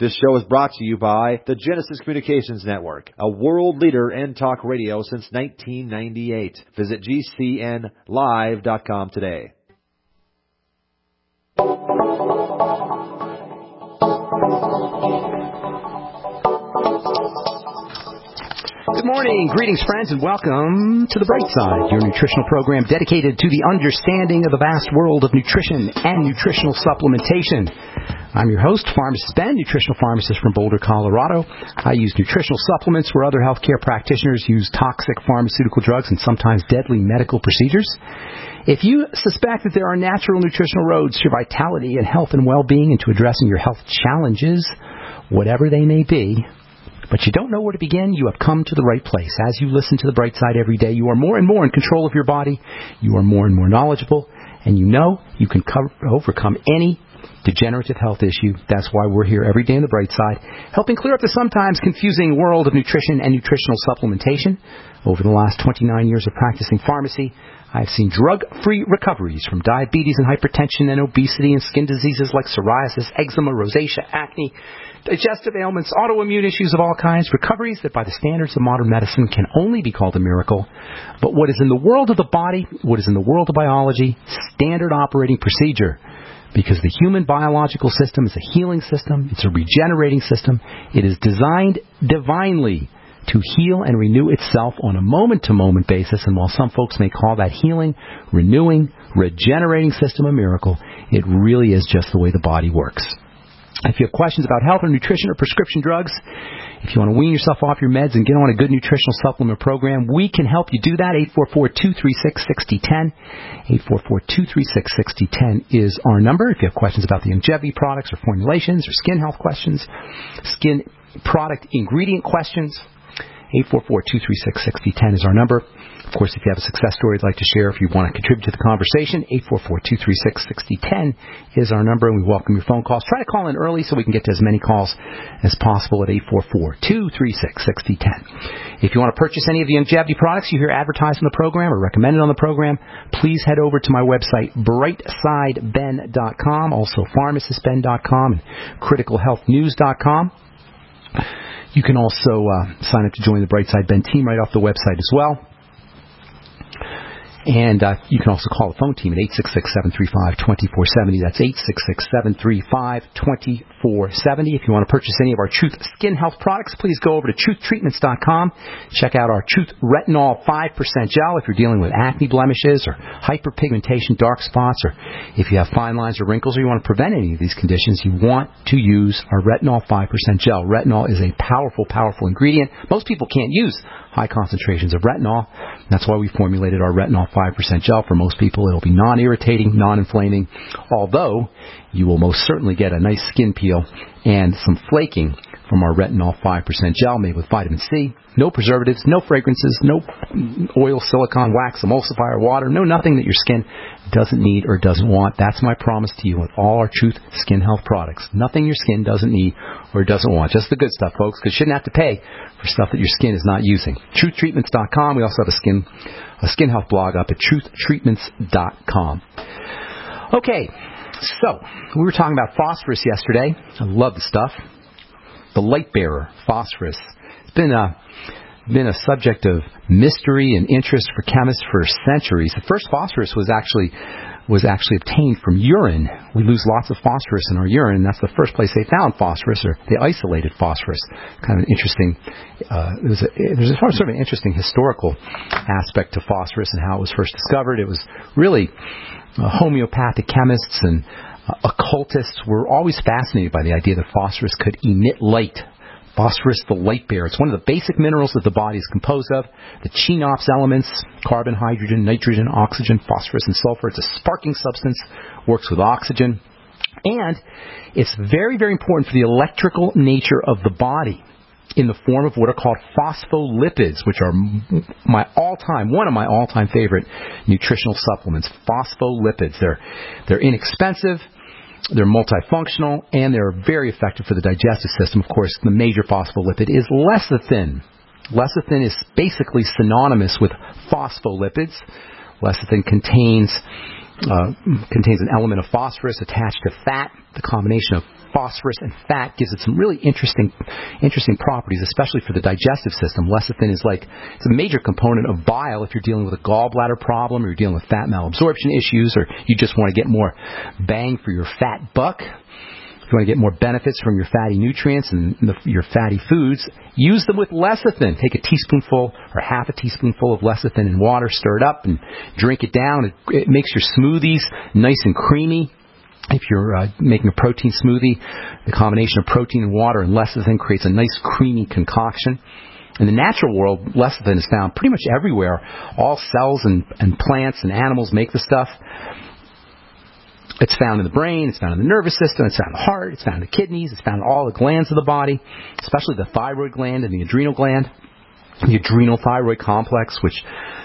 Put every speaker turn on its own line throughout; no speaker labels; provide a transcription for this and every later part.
This show is brought to you by the Genesis Communications Network, a world leader in talk radio since 1998. Visit GCNlive.com today.
Good morning, greetings friends, and welcome to The Bright Side, your nutritional program dedicated to the understanding of the vast world of nutrition and nutritional supplementation. I'm your host, Pharmacist Ben, nutritional pharmacist from Boulder, Colorado. I use nutritional supplements where other healthcare practitioners use toxic pharmaceutical drugs and sometimes deadly medical procedures. If you suspect that there are natural nutritional roads to vitality and health and well-being and to addressing your health challenges, whatever they may be, but you don't know where to begin, you have come to the right place. As you listen to The Bright Side every day, you are more and more in control of your body, you are more and more knowledgeable, and you know you can overcome any degenerative health issue. That's why we're here every day on The Bright Side, helping clear up the sometimes confusing world of nutrition and nutritional supplementation. Over the last 29 years of practicing pharmacy, I've seen drug-free recoveries from diabetes and hypertension and obesity and skin diseases like psoriasis, eczema, rosacea, acne, digestive ailments, autoimmune issues of all kinds, recoveries that by the standards of modern medicine can only be called a miracle. But what is in the world of the body, what is in the world of biology, standard operating procedure. Because the human biological system is a healing system, it's a regenerating system, it is designed divinely to heal and renew itself on a moment-to-moment basis. And while some folks may call that healing, renewing, regenerating system a miracle, it really is just the way the body works. If you have questions about health or nutrition or prescription drugs, if you want to wean yourself off your meds and get on a good nutritional supplement program, we can help you do that. 844-236-6010. 844-236-6010 is our number. If you have questions about the longevity products or formulations or skin health questions, skin product ingredient questions, 844-236-6010 is our number. Of course, if you have a success story you'd like to share, if you want to contribute to the conversation, 844-236-6010 is our number, and we welcome your phone calls. Try to call in early so we can get to as many calls as possible at 844-236-6010. If you want to purchase any of the longevity products you hear advertised on the program or recommended on the program, please head over to my website, brightsideben.com, also pharmacistben.com, and criticalhealthnews.com. You can also sign up to join the Brightside Ben team right off the website as well. And you can also call the phone team at 866-735-2470. That's 866-735-2470. If you want to purchase any of our Truth Skin Health products, please go over to truthtreatments.com. Check out our Truth Retinol 5% Gel if you're dealing with acne blemishes or hyperpigmentation, dark spots, or if you have fine lines or wrinkles or you want to prevent any of these conditions, you want to use our Retinol 5% Gel. Retinol is a powerful, powerful ingredient. Most people can't use high concentrations of retinol. That's why we formulated our Retinol 5% Gel. For most people, it'll be non-irritating, non-inflaming, although you will most certainly get a nice skin peel and some flaking from our Retinol 5% Gel made with vitamin C. No preservatives, no fragrances, no oil, silicone, wax, emulsifier, water, no nothing that your skin doesn't need or doesn't want. That's my promise to you with all our Truth Skin Health products. Nothing your skin doesn't need or doesn't want. Just the good stuff, folks, because you shouldn't have to pay for stuff that your skin is not using. TruthTreatments.com. We also have a skin health blog up at TruthTreatments.com. Okay, so we were talking about phosphorus yesterday. I love the stuff. The light bearer, phosphorus. It's been a subject of mystery and interest for chemists for centuries. The first phosphorus was actually obtained from urine. We lose lots of phosphorus in our urine, and that's the first place they found phosphorus, or they isolated phosphorus. Kind of an interesting, there's a sort of an interesting historical aspect to phosphorus and how it was first discovered. It was really homeopathic chemists and occultists were always fascinated by the idea that phosphorus could emit light. Phosphorus, the light bearer. It's one of the basic minerals that the body is composed of. The Cheops elements, carbon, hydrogen, nitrogen, oxygen, phosphorus, and sulfur. It's a sparking substance, works with oxygen. And it's very, very important for the electrical nature of the body in the form of what are called phospholipids, which are one of my all-time favorite nutritional supplements. Phospholipids. They're inexpensive. They're multifunctional, and they're very effective for the digestive system. Of course, the major phospholipid is lecithin. Lecithin is basically synonymous with phospholipids. Lecithin contains an element of phosphorus attached to fat. The combination of phosphorus, and fat gives it some really interesting properties, especially for the digestive system. Lecithin is it's a major component of bile if you're dealing with a gallbladder problem, or you're dealing with fat malabsorption issues, or you just want to get more bang for your fat buck. If you want to get more benefits from your fatty nutrients and your fatty foods, use them with lecithin. Take a teaspoonful or half a teaspoonful of lecithin in water, stir it up, and drink it down. It makes your smoothies nice and creamy. If you're making a protein smoothie, the combination of protein and water and lecithin creates a nice creamy concoction. In the natural world, lecithin is found pretty much everywhere. All cells and plants and animals make the stuff. It's found in the brain, it's found in the nervous system, it's found in the heart, it's found in the kidneys, it's found in all the glands of the body, especially the thyroid gland and the adrenal gland. The adrenal thyroid complex, which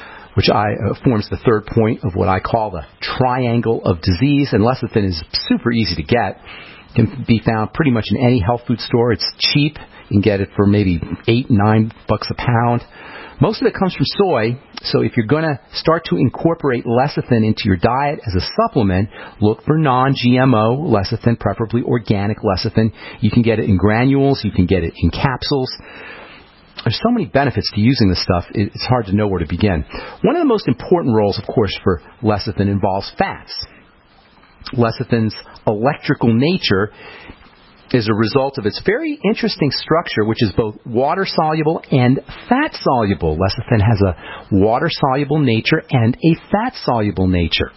forms the third point of what I call the triangle of disease. And lecithin is super easy to get. It can be found pretty much in any health food store. It's cheap. You can get it for maybe $8-9 a pound. Most of it comes from soy, so if you're going to start to incorporate lecithin into your diet as a supplement, look for non-GMO lecithin, preferably organic lecithin. You can get it in granules, you can get it in capsules. There's so many benefits to using this stuff, it's hard to know where to begin. One of the most important roles, of course, for lecithin involves fats. Lecithin's electrical nature is a result of its very interesting structure, which is both water-soluble and fat-soluble. Lecithin has a water-soluble nature and a fat-soluble nature.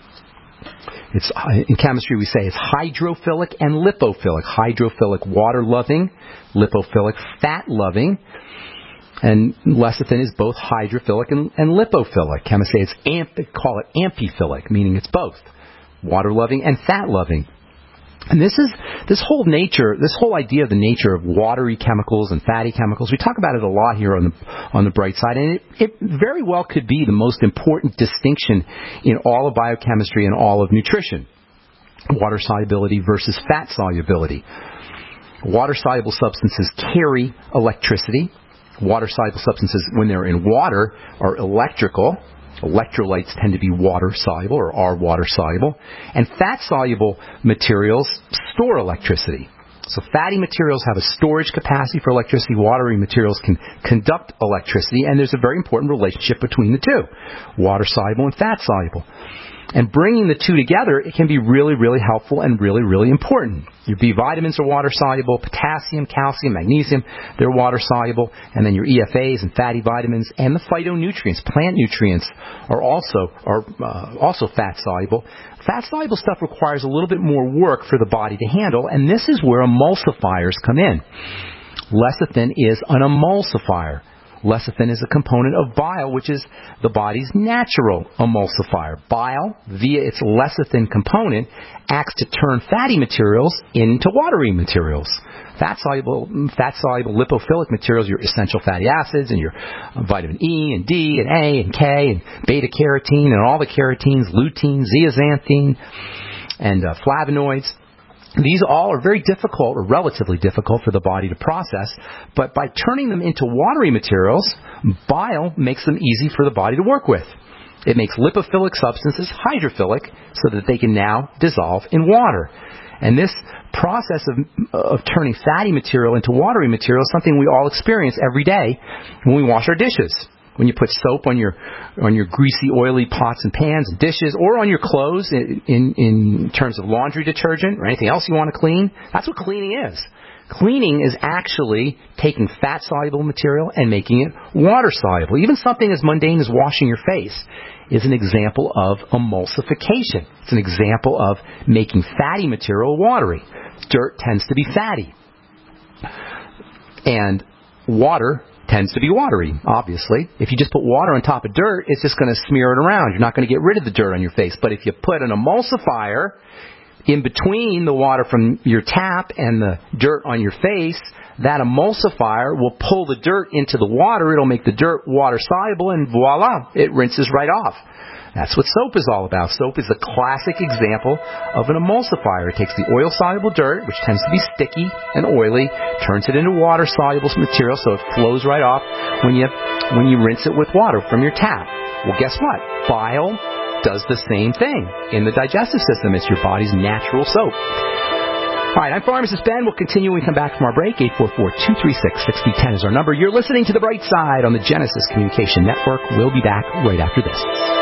It's, in chemistry, we say it's hydrophilic and lipophilic. Hydrophilic, water-loving. Lipophilic, fat-loving. And lecithin is both hydrophilic and lipophilic. Chemists say call it amphiphilic, meaning it's both water-loving and fat-loving. And this whole idea of the nature of watery chemicals and fatty chemicals, we talk about it a lot here on the bright side, and it very well could be the most important distinction in all of biochemistry and all of nutrition. Water solubility versus fat solubility. Water-soluble substances carry electricity. Water-soluble substances, when they're in water, are electrical. Electrolytes tend to be water-soluble or are water-soluble. And fat-soluble materials store electricity. So fatty materials have a storage capacity for electricity. Watery materials can conduct electricity. And there's a very important relationship between the two, water-soluble and fat-soluble. And bringing the two together, it can be really, really helpful and really, really important. Your B vitamins are water-soluble, potassium, calcium, magnesium, they're water-soluble. And then your EFAs and fatty vitamins and the phytonutrients, plant nutrients, are also fat-soluble. Fat-soluble stuff requires a little bit more work for the body to handle, and this is where emulsifiers come in. Lecithin is an emulsifier. Lecithin is a component of bile, which is the body's natural emulsifier. Bile, via its lecithin component, acts to turn fatty materials into watery materials. Fat-soluble lipophilic materials, your essential fatty acids and your vitamin E and D and A and K and beta-carotene and all the carotenes, lutein, zeaxanthin, and flavonoids. These all are very difficult, or relatively difficult, for the body to process, but by turning them into watery materials, bile makes them easy for the body to work with. It makes lipophilic substances hydrophilic so that they can now dissolve in water. And this process of turning fatty material into watery material is something we all experience every day when we wash our dishes. When you put soap on your greasy, oily pots and pans and dishes, or on your clothes in terms of laundry detergent or anything else you want to clean, that's what cleaning is. Cleaning is actually taking fat-soluble material and making it water-soluble. Even something as mundane as washing your face is an example of emulsification. It's an example of making fatty material watery. Dirt tends to be fatty. And water tends to be watery, obviously. If you just put water on top of dirt, it's just going to smear it around. You're not going to get rid of the dirt on your face. But if you put an emulsifier in between the water from your tap and the dirt on your face, that emulsifier will pull the dirt into the water. It'll make the dirt water-soluble, and voila, it rinses right off. That's what soap is all about. Soap is a classic example of an emulsifier. It takes the oil-soluble dirt, which tends to be sticky and oily, turns it into water-soluble material so it flows right off when you rinse it with water from your tap. Well, guess what? Bile does the same thing in the digestive system. It's your body's natural soap. All right, I'm Pharmacist Ben. We'll continue when we come back from our break. 844-236-6010 is our number. You're listening to The Bright Side on the Genesis Communication Network. We'll be back right after this.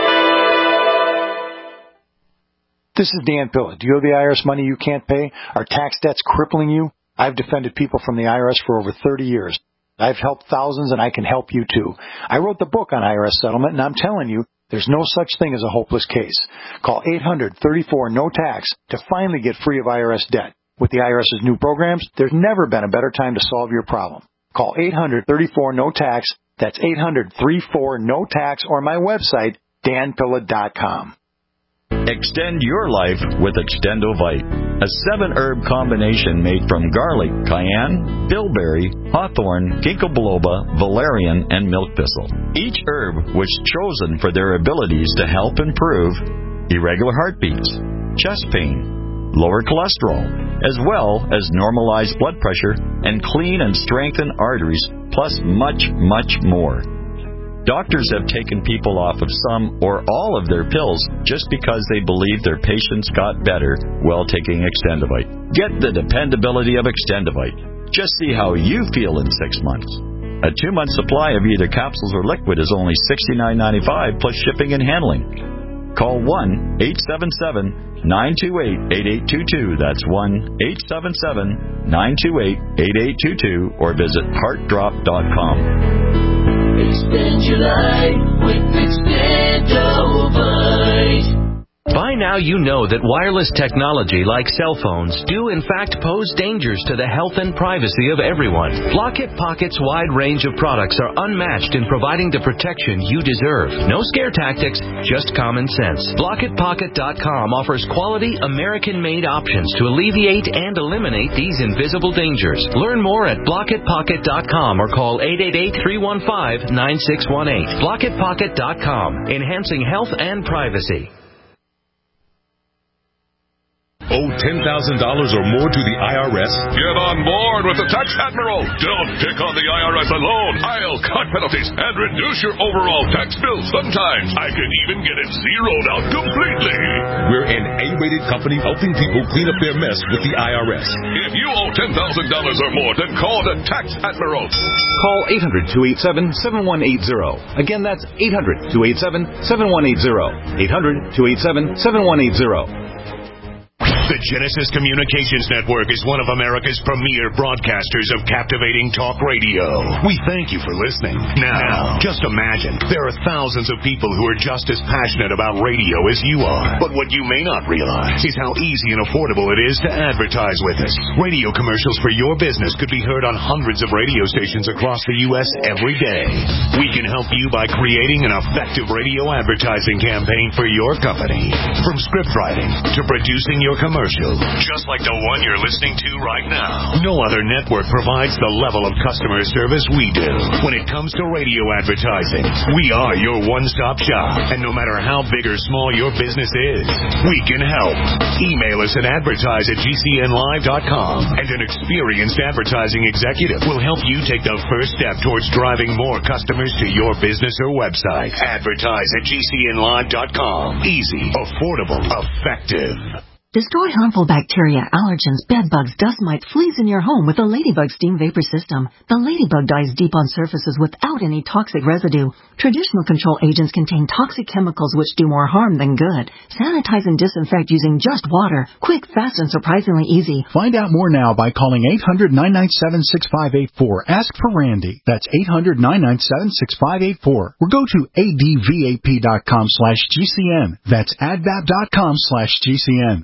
This is Dan Pilla. Do you owe the IRS money you can't pay? Are tax debts crippling you? I've defended people from the IRS for over 30 years. I've helped thousands, and I can help you too. I wrote the book on IRS settlement, and I'm telling you, there's no such thing as a hopeless case. Call 800-34-NO-TAX to finally get free of IRS debt. With the IRS's new programs, there's never been a better time to solve your problem. Call 800-34-NO-TAX. That's 800-34-NO-TAX, or my website, danpilla.com.
Extend your life with Extendovite, a 7-herb combination made from garlic, cayenne, bilberry, hawthorn, ginkgo biloba, valerian, and milk thistle. Each herb was chosen for their abilities to help improve irregular heartbeats, chest pain, lower cholesterol, as well as normalize blood pressure and clean and strengthen arteries, plus much, much more. Doctors have taken people off of some or all of their pills just because they believe their patients got better while taking Extendovite. Get the dependability of Extendovite. Just see how you feel in 6 months. A 2-month supply of either capsules or liquid is only $69.95 plus shipping and handling. Call 1-877-928-8822. That's 1-877-928-8822 or visit heartdrop.com.
Extend your life with Extendovite.
By now you know that wireless technology like cell phones do in fact pose dangers to the health and privacy of everyone. Blockit Pocket's wide range of products are unmatched in providing the protection you deserve. No scare tactics, just common sense. BlockitPocket.com offers quality American-made options to alleviate and eliminate these invisible dangers. Learn more at BlockitPocket.com or call 888-315-9618. BlockitPocket.com, enhancing health and privacy.
Owe $10,000 or more to the IRS?
Get on board with the Tax Admiral. Don't pick on the IRS alone. I'll cut penalties and reduce your overall tax bill. Sometimes I can even get it zeroed out completely.
We're an A-rated company helping people clean up their mess with the IRS.
If you owe $10,000 or more, then call the Tax Admiral.
Call 800-287-7180. Again, that's 800-287-7180. 800-287-7180.
The Genesis Communications Network is one of America's premier broadcasters of captivating talk radio. We thank you for listening. Now, just imagine, there are thousands of people who are just as passionate about radio as you are. But what you may not realize is how easy and affordable it is to advertise with us. Radio commercials for your business could be heard on hundreds of radio stations across the U.S. every day. We can help you by creating an effective radio advertising campaign for your company. From script writing to producing your commercial, just like the one you're listening to right now. No other network provides the level of customer service we do. When it comes to radio advertising, we are your one-stop shop. And no matter how big or small your business is, we can help. Email us at advertise@gcnlive.com, and an experienced advertising executive will help you take the first step towards driving more customers to your business or website. Advertise@gcnlive.com. Easy, affordable, effective.
Destroy harmful bacteria, allergens, bed bugs, dust mites, fleas in your home with the Ladybug Steam Vapor System. The Ladybug dies deep on surfaces without any toxic residue. Traditional control agents contain toxic chemicals which do more harm than good. Sanitize and disinfect using just water. Quick, fast, and surprisingly easy.
Find out more now by calling 800-997-6584. Ask for Randy. That's 800-997-6584. Or go to advap.com/GCN. That's advap.com/GCN.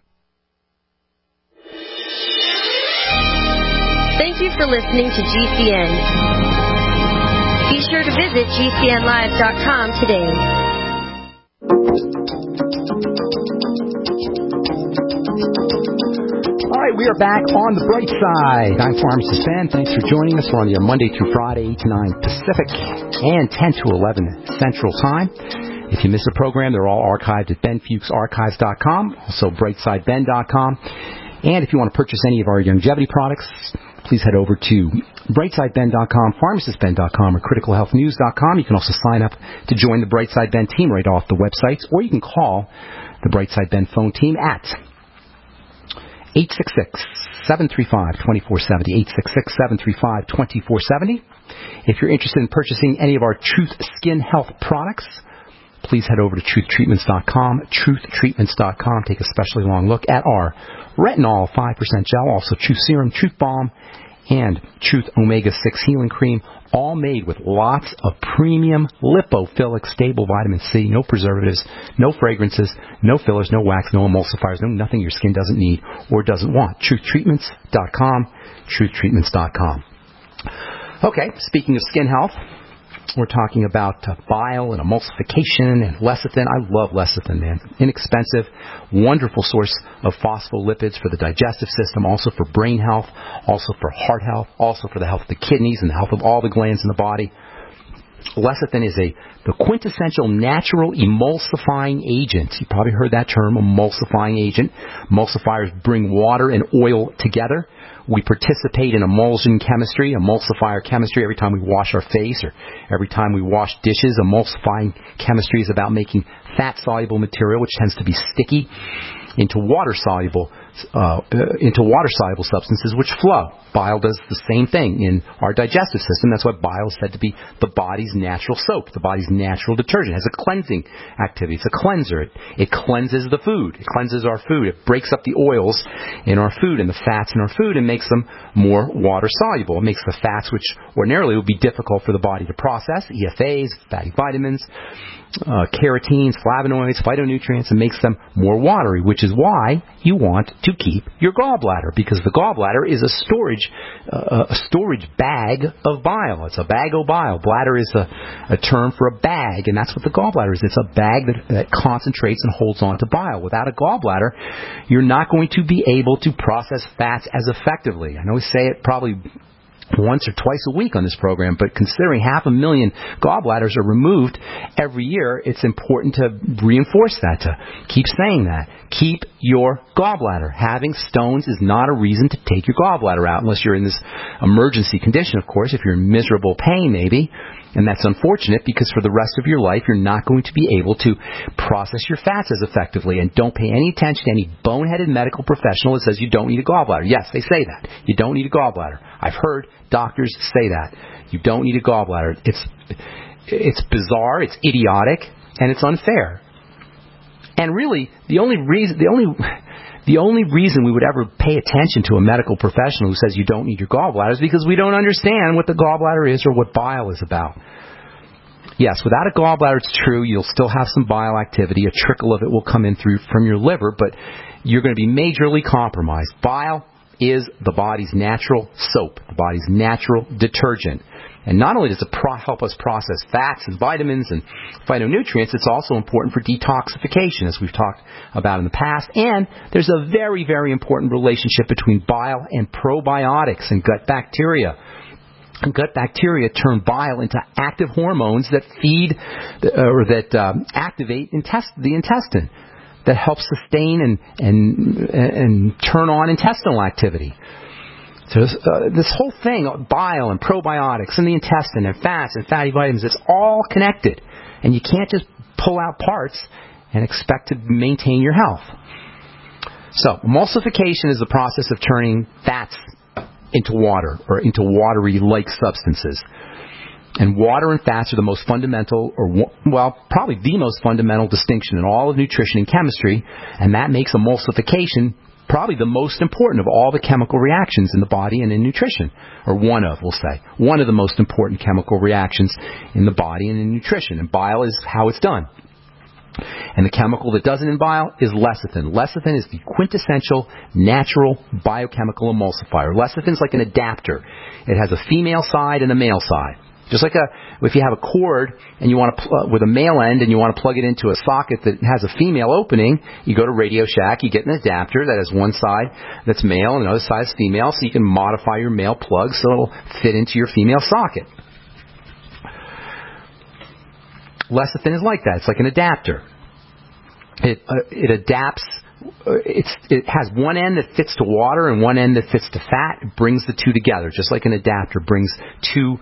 Thank you for listening to GCN. Be sure to visit GCNlive.com today.
All right, we are back on the bright side. I'm Pharmacist Ben. Thanks for joining us. We're on the Monday through Friday, 8 to 9 Pacific and 10 to 11 Central Time. If you miss a program, they're all archived at benfuchsarchives.com, also brightsideben.com. And if you want to purchase any of our longevity products, please head over to brightsideben.com, pharmacistben.com, or criticalhealthnews.com. You can also sign up to join the Brightside Ben team right off the websites, or you can call the Brightside Ben phone team at 866-735-2470, 866-735-2470. If you're interested in purchasing any of our Truth Skin Health products, please head over to truthtreatments.com, truthtreatments.com. Take a specially long look at our Retinol 5% gel, also Truth Serum, Truth Balm, and Truth Omega-6 Healing Cream, all made with lots of premium lipophilic stable vitamin C, no preservatives, no fragrances, no fillers, no wax, no emulsifiers, no nothing your skin doesn't need or doesn't want. Truthtreatments.com, truthtreatments.com. Okay, speaking of skin health, we're talking about bile and emulsification and lecithin. I love lecithin, man. Inexpensive, wonderful source of phospholipids for the digestive system, also for brain health, also for heart health, also for the health of the kidneys and the health of all the glands in the body. Lecithin is the quintessential natural emulsifying agent. You probably heard that term, emulsifying agent. Emulsifiers bring water and oil together. We participate in emulsion chemistry, emulsifier chemistry, every time we wash our face or every time we wash dishes. Emulsifying chemistry is about making fat-soluble material, which tends to be sticky, into water-soluble substances which flow. Bile does the same thing in our digestive system. That's why bile is said to be the body's natural soap, the body's natural detergent. It has a cleansing activity. It's a cleanser. It cleanses the food. It cleanses our food. It breaks up the oils in our food and the fats in our food and makes them more water-soluble. It makes the fats, which ordinarily would be difficult for the body to process, EFAs, fatty vitamins, carotenes, flavonoids, phytonutrients, and makes them more watery, which is why you want to keep your gallbladder, because the gallbladder is a storage bag of bile. It's a bag of bile. Bladder is a term for a bag, and that's what the gallbladder is. It's a bag that concentrates and holds on to bile. Without a gallbladder, you're not going to be able to process fats as effectively. I know we say it probably once or twice a week on this program, but considering 500,000 gallbladders are removed every year, it's important to reinforce that, to keep saying that. Keep your gallbladder. Having stones is not a reason to take your gallbladder out, unless you're in this emergency condition, of course, if you're in miserable pain maybe. And that's unfortunate, because for the rest of your life, you're not going to be able to process your fats as effectively. And don't pay any attention to any boneheaded medical professional that says you don't need a gallbladder. Yes, they say that. You don't need a gallbladder. I've heard doctors say that. You don't need a gallbladder. It's bizarre, it's idiotic, and it's unfair. And really, the only reason we would ever pay attention to a medical professional who says you don't need your gallbladder is because we don't understand what the gallbladder is or what bile is about. Yes, without a gallbladder, it's true, you'll still have some bile activity. A trickle of it will come in from your liver, but you're going to be majorly compromised. Bile is the body's natural soap, the body's natural detergent. And not only does it help us process fats and vitamins and phytonutrients, it's also important for detoxification, as we've talked about in the past. And there's a very, very important relationship between bile and probiotics and gut bacteria. And gut bacteria turn bile into active hormones that activate the intestine, that help sustain and turn on intestinal activity. So this whole thing, bile and probiotics and the intestine and fats and fatty vitamins, it's all connected. And you can't just pull out parts and expect to maintain your health. So emulsification is the process of turning fats into water, or into watery-like substances. And water and fats are the most fundamental, probably the most fundamental distinction in all of nutrition and chemistry, and that makes emulsification probably the most important of all the chemical reactions in the body and in nutrition. Or one of the most important chemical reactions in the body and in nutrition. And bile is how it's done. And the chemical that doesn't in bile is lecithin. Lecithin is the quintessential natural biochemical emulsifier. Lecithin is like an adapter. It has a female side and a male side. Just like if you have a cord and you want to with a male end and you want to plug it into a socket that has a female opening, you go to Radio Shack, you get an adapter that has one side that's male and the other side is female, so you can modify your male plug so it'll fit into your female socket. Lecithin is like that. It's like an adapter. It adapts. It has one end that fits to water and one end that fits to fat. It brings the two together, just like an adapter brings two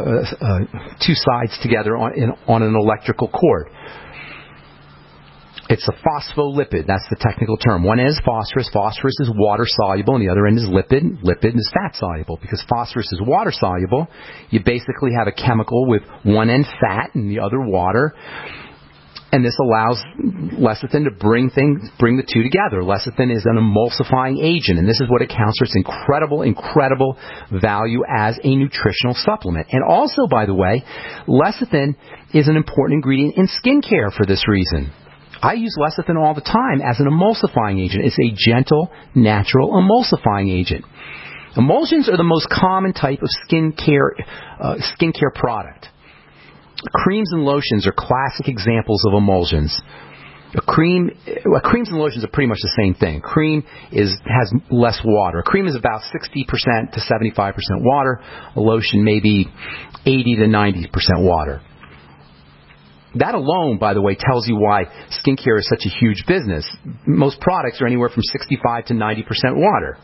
sides together on an electrical cord. It's a phospholipid. That's the technical term. One is phosphorus. Phosphorus is water-soluble, and the other end is lipid. Lipid is fat-soluble. Because phosphorus is water-soluble, you basically have a chemical with one end fat and the other water. And this allows lecithin to bring the two together. Lecithin is an emulsifying agent, and this is what accounts for its incredible value as a nutritional supplement. And also, by the way, lecithin is an important ingredient in skincare for this reason. I use lecithin all the time as an emulsifying agent. It's a gentle, natural emulsifying agent. Emulsions are the most common type of skincare product. Creams and lotions are classic examples of emulsions. Creams and lotions are pretty much the same thing. Cream has less water. A cream is about 60% to 75% water. A lotion maybe 80 to 90% water. That alone, by the way, tells you why skincare is such a huge business. Most products are anywhere from 65 to 90% water.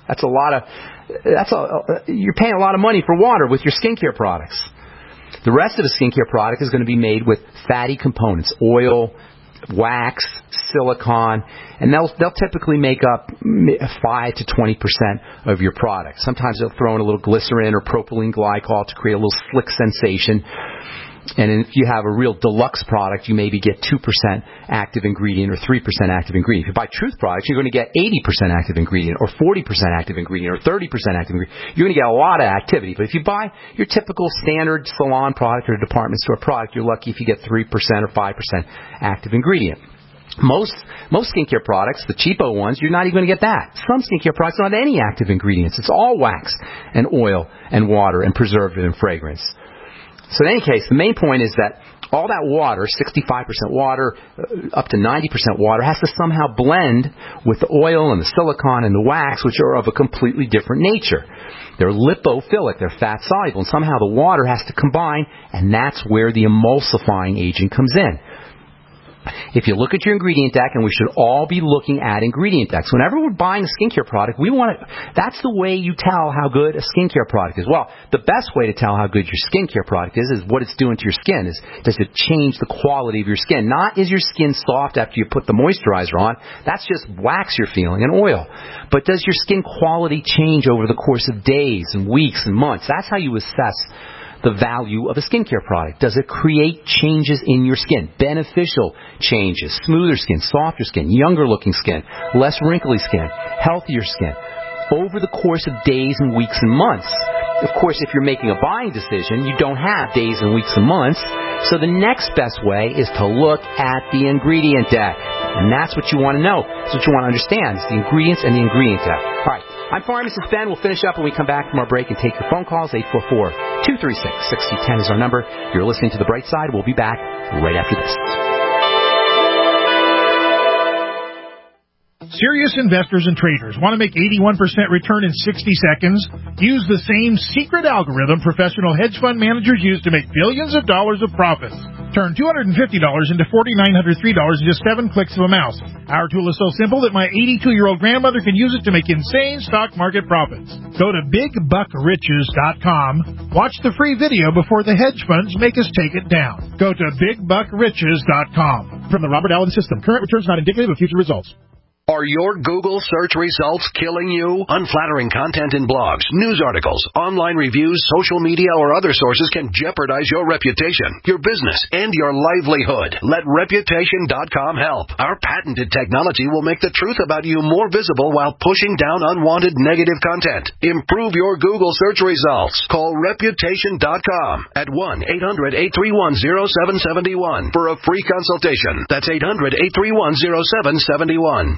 You're paying a lot of money for water with your skincare products. The rest of the skincare product is going to be made with fatty components, oil, wax, silicone, and they'll typically make up 5 to 20% of your product. Sometimes they'll throw in a little glycerin or propylene glycol to create a little slick sensation. And if you have a real deluxe product, you maybe get 2% active ingredient or 3% active ingredient. If you buy Truth products, you're going to get 80% active ingredient or 40% active ingredient or 30% active ingredient. You're going to get a lot of activity. But if you buy your typical standard salon product or department store product, you're lucky if you get 3% or 5% active ingredient. Most skincare products, the cheapo ones, you're not even going to get that. Some skincare products don't have any active ingredients. It's all wax and oil and water and preservative and fragrance. So in any case, the main point is that all that water, 65% water, up to 90% water, has to somehow blend with the oil and the silicone and the wax, which are of a completely different nature. They're lipophilic, they're fat-soluble, and somehow the water has to combine, and that's where the emulsifying agent comes in. If you look at your ingredient deck, and we should all be looking at ingredient decks. Whenever we're buying a skincare product, that's the way you tell how good a skincare product is. Well, the best way to tell how good your skincare product is what it's doing to your skin. Does it change the quality of your skin? Not is your skin soft after you put the moisturizer on. That's just wax you're feeling and oil. But does your skin quality change over the course of days and weeks and months? That's how you assess the value of a skincare product. Does it create changes in your skin? Beneficial changes. Smoother skin, softer skin, younger looking skin, less wrinkly skin, healthier skin. Over the course of days and weeks and months. Of course, if you're making a buying decision, you don't have days and weeks and months. So the next best way is to look at the ingredient deck. And that's what you want to know. That's what you want to understand. It's the ingredients and the ingredient deck. All right. I'm Pharmacist Ben. We'll finish up when we come back from our break and take your phone calls. 844-236-6010 is our number. You're listening to The Bright Side. We'll be back right after this.
Serious investors and traders want to make 81% return in 60 seconds? Use the same secret algorithm professional hedge fund managers use to make billions of dollars of profits. Turn $250 into $4,903 in just 7 clicks of a mouse. Our tool is so simple that my 82-year-old grandmother can use it to make insane stock market profits. Go to BigBuckRiches.com. Watch the free video before the hedge funds make us take it down. Go to BigBuckRiches.com. From the Robert Allen System, current returns not indicative of future results.
Are your Google search results killing you? Unflattering content in blogs, news articles, online reviews, social media, or other sources can jeopardize your reputation, your business, and your livelihood. Let Reputation.com help. Our patented technology will make the truth about you more visible while pushing down unwanted negative content. Improve your Google search results. Call Reputation.com at 1-800-831-0771 for a free consultation. That's 800-831-0771.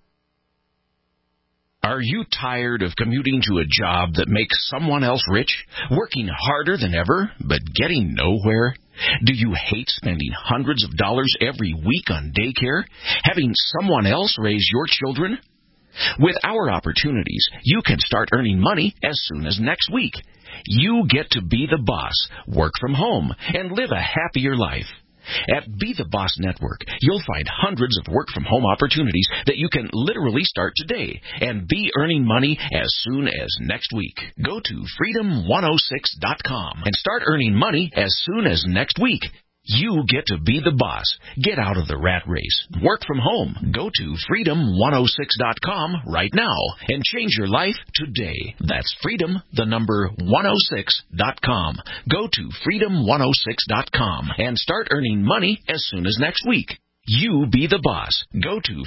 Are you tired of commuting to a job that makes someone else rich, working harder than ever, but getting nowhere? Do you hate spending hundreds of dollars every week on daycare, having someone else raise your children? With our opportunities, you can start earning money as soon as next week. You get to be the boss, work from home, and live a happier life. At Be the Boss Network, you'll find hundreds of work-from-home opportunities that you can literally start today and be earning money as soon as next week. Go to Freedom106.com and start earning money as soon as next week. You get to be the boss. Get out of the rat race. Work from home. Go to freedom106.com right now and change your life today. That's freedom106.com. Go to freedom106.com and start earning money as soon as next week. You be the boss. Go to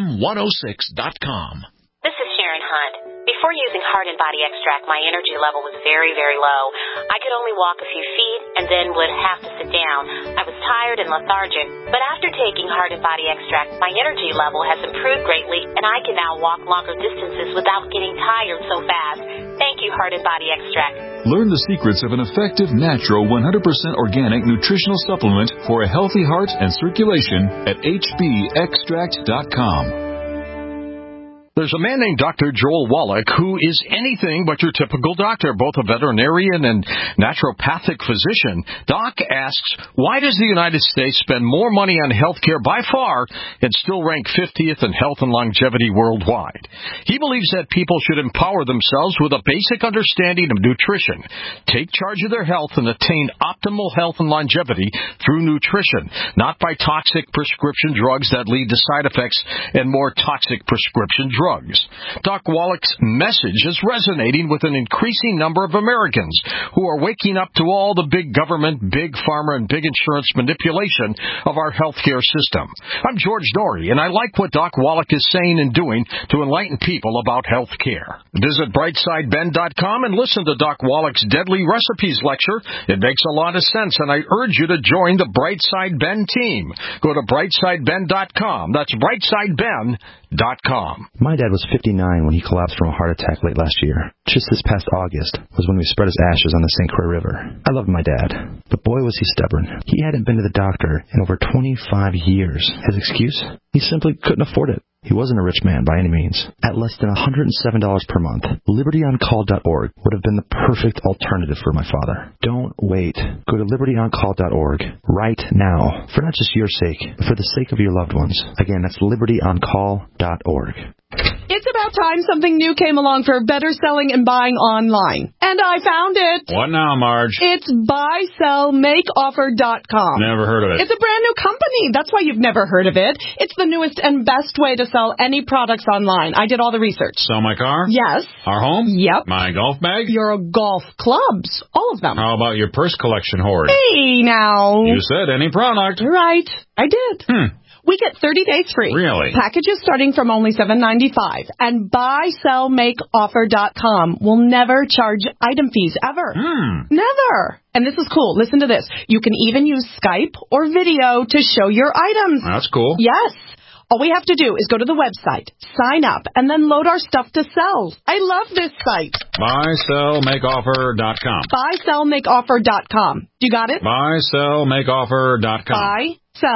freedom106.com.
This is Sharon Hunt. Before using Heart and Body Extract, my energy level was very, very low. I could only walk a few feet and then would have to sit down. I was tired and lethargic. But after taking Heart and Body Extract, my energy level has improved greatly, and I can now walk longer distances without getting tired so fast. Thank you, Heart and Body Extract.
Learn the secrets of an effective, natural, 100% organic nutritional supplement for a healthy heart and circulation at hbextract.com.
There's a man named Dr. Joel Wallach who is anything but your typical doctor, both a veterinarian and naturopathic physician. Doc asks, why does the United States spend more money on health care by far and still rank 50th in health and longevity worldwide? He believes that people should empower themselves with a basic understanding of nutrition, take charge of their health, and attain optimal health and longevity through nutrition, not by toxic prescription drugs that lead to side effects and more toxic prescription drugs. Doc Wallach's message is resonating with an increasing number of Americans who are waking up to all the big government, big pharma, and big insurance manipulation of our healthcare system. I'm George Norrie, and I like what Doc Wallach is saying and doing to enlighten people about health care. Visit brightsideben.com and listen to Doc Wallach's Deadly Recipes lecture. It makes a lot of sense, and I urge you to join the Brightside Ben team. Go to brightsideben.com. That's brightsideben.com.
My dad was 59 when he collapsed from a heart attack late last year. Just this past August was when we spread his ashes on the St. Croix River. I loved my dad, but boy was he stubborn. He hadn't been to the doctor in over 25 years. His excuse? He simply couldn't afford it. He wasn't a rich man by any means. At less than $107 per month, LibertyOnCall.org would have been the perfect alternative for my father. Don't wait. Go to LibertyOnCall.org right now, for not just your sake, but for the sake of your loved ones. Again, that's LibertyOnCall.org.
It's about time something new came along for better selling and buying online. And I found it.
What now, Marge?
It's buysellmakeoffer.com.
Never heard of it.
It's a brand new company. That's why you've never heard of it. It's the newest and best way to sell any products online. I did all the research.
Sell my car?
Yes.
Our home?
Yep.
My golf bag?
Your golf clubs. All of them.
How about your purse collection hoard?
Hey, now.
You said any product.
Right. I did. We get 30 days free.
Really?
Packages starting from only $7.95. And buysellmakeoffer.com will never charge item fees ever. Never. And this is cool. Listen to this. You can even use Skype or video to show your items.
That's cool.
Yes. All we have to do is go to the website, sign up, and then load our stuff to sell. I love this site.
buysellmakeoffer.com.
buysellmakeoffer.com. You got it?
buysellmakeoffer.com.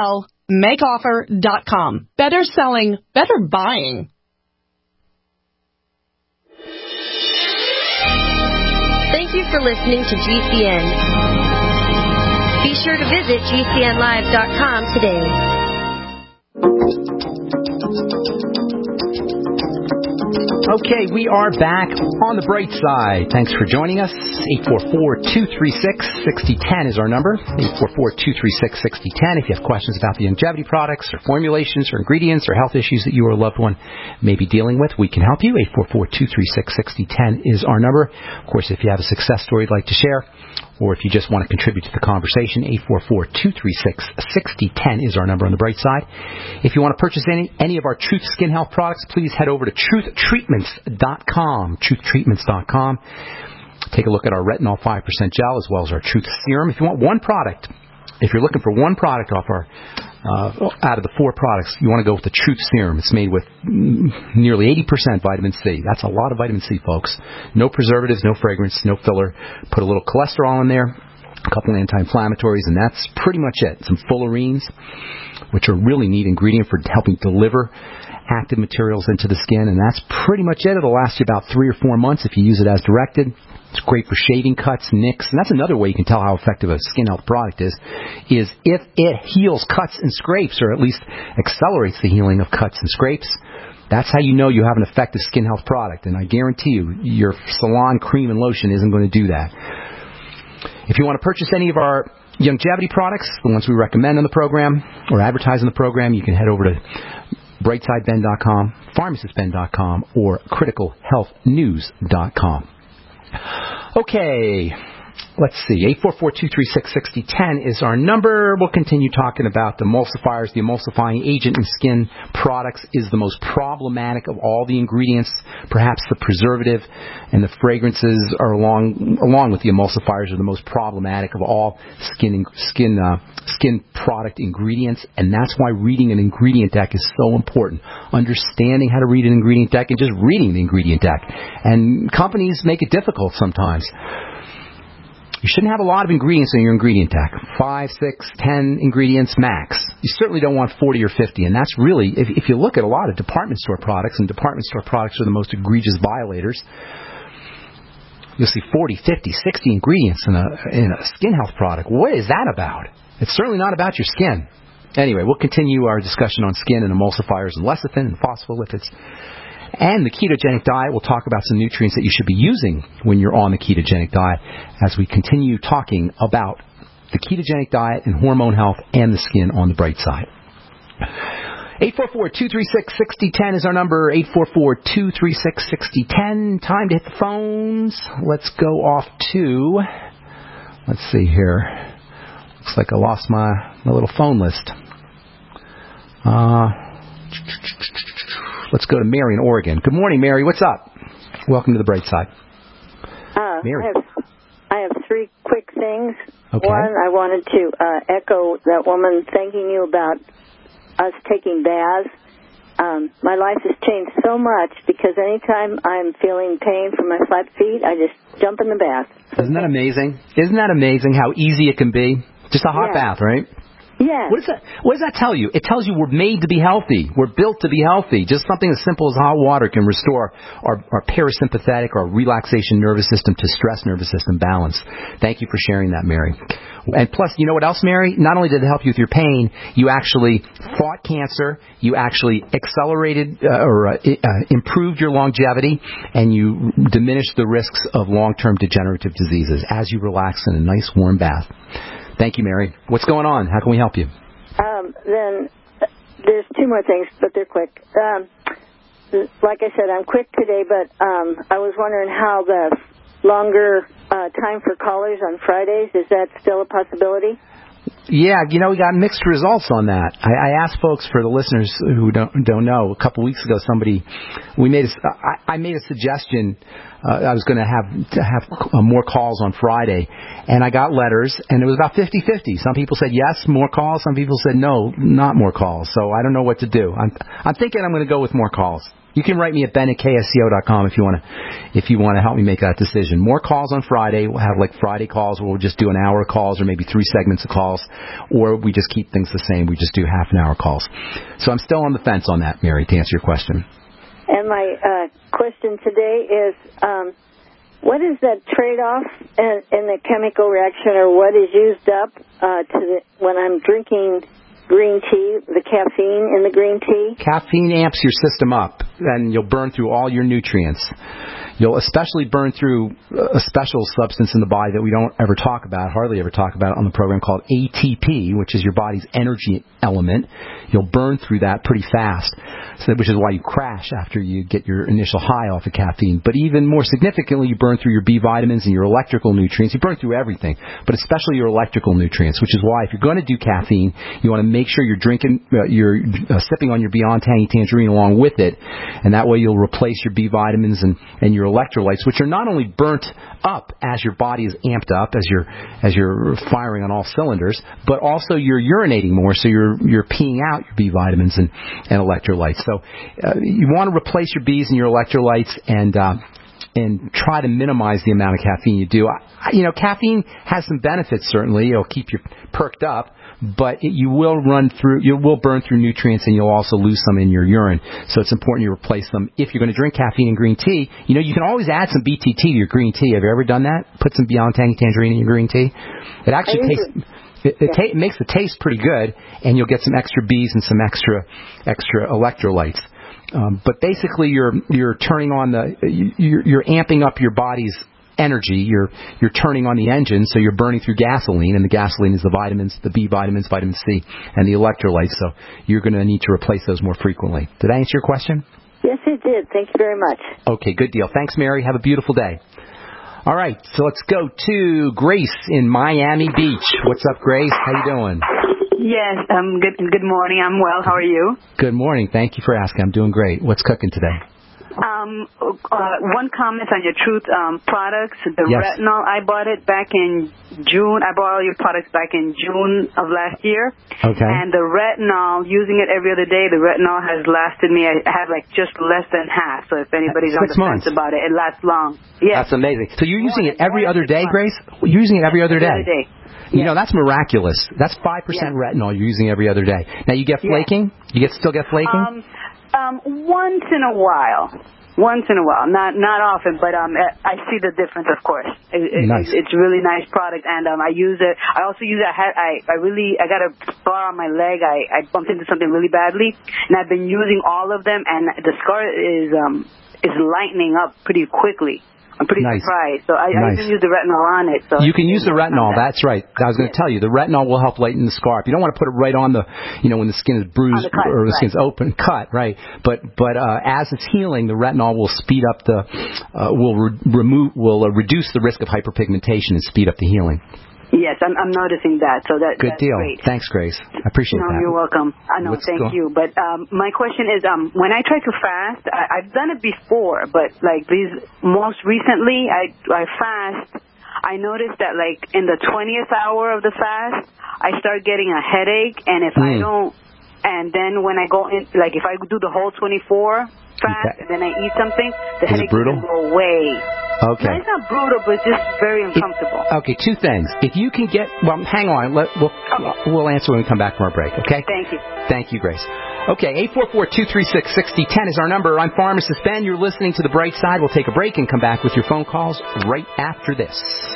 buysellmakeoffer.com. Better selling, better buying.
Thank you for listening to GCN. Be sure to visit GCNlive.com today.
Okay, we are back on the bright side. Thanks for joining us. 844-236-6010 is our number. 844-236-6010. If you have questions about the longevity products or formulations or ingredients or health issues that you or a loved one may be dealing with, we can help you. 844-236-6010 is our number. Of course, if you have a success story you'd like to share, or if you just want to contribute to the conversation, 844-236-6010 is our number on the bright side. If you want to purchase any of our Truth Skin Health products, please head over to truthtreatments.com. Truthtreatments.com. Take a look at our retinol 5% gel as well as our Truth Serum. If you want one product, if you're looking for one product off our out of the 4 products, you want to go with the Truth Serum. It's made with nearly 80% vitamin C. That's a lot of vitamin C, folks. No preservatives, no fragrance, no filler. Put a little cholesterol in there, a couple anti-inflammatories, and that's pretty much it. Some fullerenes, which are a really neat ingredient for helping deliver active materials into the skin, and that's pretty much it. It'll last you about 3 or 4 months if you use it as directed. It's great for shaving cuts, nicks, and that's another way you can tell how effective a skin health product is if it heals cuts and scrapes, or at least accelerates the healing of cuts and scrapes. That's how you know you have an effective skin health product, and I guarantee you, your salon cream and lotion isn't going to do that. If you want to purchase any of our longevity products, the ones we recommend on the program or advertise on the program, you can head over to brightsideben.com, pharmacistben.com, or criticalhealthnews.com. Okay, let's see. 844-236-6010 is our number. We'll continue talking about the emulsifiers. The emulsifying agent in skin products is the most problematic of all the ingredients. Perhaps the preservative and the fragrances are along with the emulsifiers are the most problematic of all skin product ingredients, and that's why reading an ingredient deck is so important. Understanding how to read an ingredient deck and just reading the ingredient deck. And companies make it difficult sometimes. You shouldn't have a lot of ingredients in your ingredient deck. 5, 6, 10 ingredients max. You certainly don't want 40 or 50. And that's really, if you look at a lot of department store products, and department store products are the most egregious violators, you'll see 40, 50, 60 ingredients in a skin health product. What is that about? It's certainly not about your skin. Anyway, we'll continue our discussion on skin and emulsifiers and lecithin and phospholipids. And the ketogenic diet, we'll talk about some nutrients that you should be using when you're on the ketogenic diet as we continue talking about the ketogenic diet and hormone health and the skin on the bright side. 844-236-6010 is our number, 844-236-6010. Time to hit the phones. Let's go off to, let's see here. Looks like I lost my little phone list. Let's go to Mary in Oregon. Good morning, Mary. What's up? Welcome to the bright side. Mary.
I have 3 quick things.
Okay.
One, I wanted to echo that woman thanking you about us taking baths. My life has changed so much because anytime I'm feeling pain from my flat feet, I just jump in the bath.
Isn't that amazing? Isn't that amazing how easy it can be? Just a hot bath, right?
Yeah.
What does that tell you? It tells you we're made to be healthy. We're built to be healthy. Just something as simple as hot water can restore our parasympathetic or relaxation nervous system to stress nervous system balance. Thank you for sharing that, Mary. And plus, you know what else, Mary? Not only did it help you with your pain, you actually fought cancer, you actually accelerated improved your longevity, and you diminished the risks of long-term degenerative diseases as you relax in a nice warm bath. Thank you, Mary. What's going on? How can we help you?
Then there's 2 more things, but they're quick. Like I said, I'm quick today, but I was wondering how the longer time for callers on Fridays, is that still a possibility?
Yeah, we got mixed results on that. I asked folks, for the listeners who don't know, a couple weeks ago, I made a suggestion. I was going to have more calls on Friday, and I got letters, and it was about 50-50. Some people said yes, more calls. Some people said no, not more calls. So I don't know what to do. I'm thinking I'm going to go with more calls. You can write me at ben@ksco.com if you want to help me make that decision. More calls on Friday. We'll have like Friday calls where we'll just do an hour of calls or maybe 3 segments of calls, or we just keep things the same. We just do half an hour calls. So I'm still on the fence on that, Mary, to answer your question.
And my question today is, what is that trade-off in the chemical reaction, or what is used up when I'm drinking green tea, the caffeine in the green tea?
Caffeine amps your system up, and you'll burn through all your nutrients. You'll especially burn through a special substance in the body that we don't hardly ever talk about on the program, called ATP, which is your body's energy element. You'll burn through that pretty fast, which is why you crash after you get your initial high off of caffeine. But even more significantly, you burn through your B vitamins and your electrical nutrients. You burn through everything, but especially your electrical nutrients, which is why if you're going to do caffeine, you want to make sure you're sipping on your Beyond Tangy Tangerine along with it, and that way you'll replace your B vitamins and your electrolytes, which are not only burnt up as your body is amped up, as you're firing on all cylinders, but also you're urinating more, so you're peeing out your B vitamins and electrolytes. So you want to replace your Bs and your electrolytes and try to minimize the amount of caffeine you do. Caffeine has some benefits, certainly. It'll keep you perked up, but you will burn through nutrients, and you'll also lose some in your urine. So it's important you replace them. If you're going to drink caffeine in green tea, you can always add some BTT to your green tea. Have you ever done that? Put some Beyond Tangy Tangerine in your green tea. It actually tastes. It makes the taste pretty good, and you'll get some extra Bs and some extra electrolytes. But basically, you're turning on you're amping up your body's energy. You're turning on the engine, so you're burning through gasoline, and the gasoline is the vitamins, the B vitamins, vitamin C, and the electrolytes. So you're going to need to replace those more frequently. Did I answer your question?
Yes, it did. Thank you very much.
Okay, good deal. Thanks, Mary. Have a beautiful day. All right, so let's go to Grace in Miami Beach. What's up, Grace? How you doing?
Yes, good morning. I'm well. How are you?
Good morning. Thank you for asking. I'm doing great. What's cooking today?
One comment on your Truth products. The retinol, I bought it back in June. I bought all your products back in June of last year.
Okay.
And the retinol, using it every other day, the retinol has lasted me, I have like just less than half. So if anybody's on the fence about it, it lasts long. Yeah.
That's amazing. So you're using it every other day, Grace? You're using it every other day?
Every other day.
You know, that's miraculous. That's 5% retinol you're using every other day. Now, you get flaking? You still get flaking?
Once in a while. Not often, but I see the difference, of course.
Nice.
It's a really nice product, and I use it. I also use it. I got a scar on my leg. I bumped into something really badly, and I've been using all of them, and the scar is lightening up pretty quickly. I'm pretty surprised. So I even use the retinol on it. So
you can use the retinol. That's right. I was going to tell you, the retinol will help lighten the scar. You don't want to put it right on the, when the skin is bruised or the skin's open, cut, right? But as it's healing, the retinol will speed up will reduce the risk of hyperpigmentation and speed up the healing.
Yes, I'm noticing that. So that's
deal.
Great.
Thanks, Grace. I appreciate that.
You're welcome. Thank you. But my question is, when I try to fast, I've done it before, but like most recently, I fast. I noticed that like in the 20th hour of the fast, I start getting a headache, and if I don't, and then when I go in, like if I do the whole 24 fast and then I eat something, the headache doesn't go away.
Okay.
No, it's not brutal, but it's just very uncomfortable.
Okay, two things. If you can get, hang on. We'll answer when we come back from our break, okay?
Thank you.
Thank you, Grace. Okay, 844-236-6010 is our number. I'm Pharmacist Ben. You're listening to The Bright Side. We'll take a break and come back with your phone calls right after this.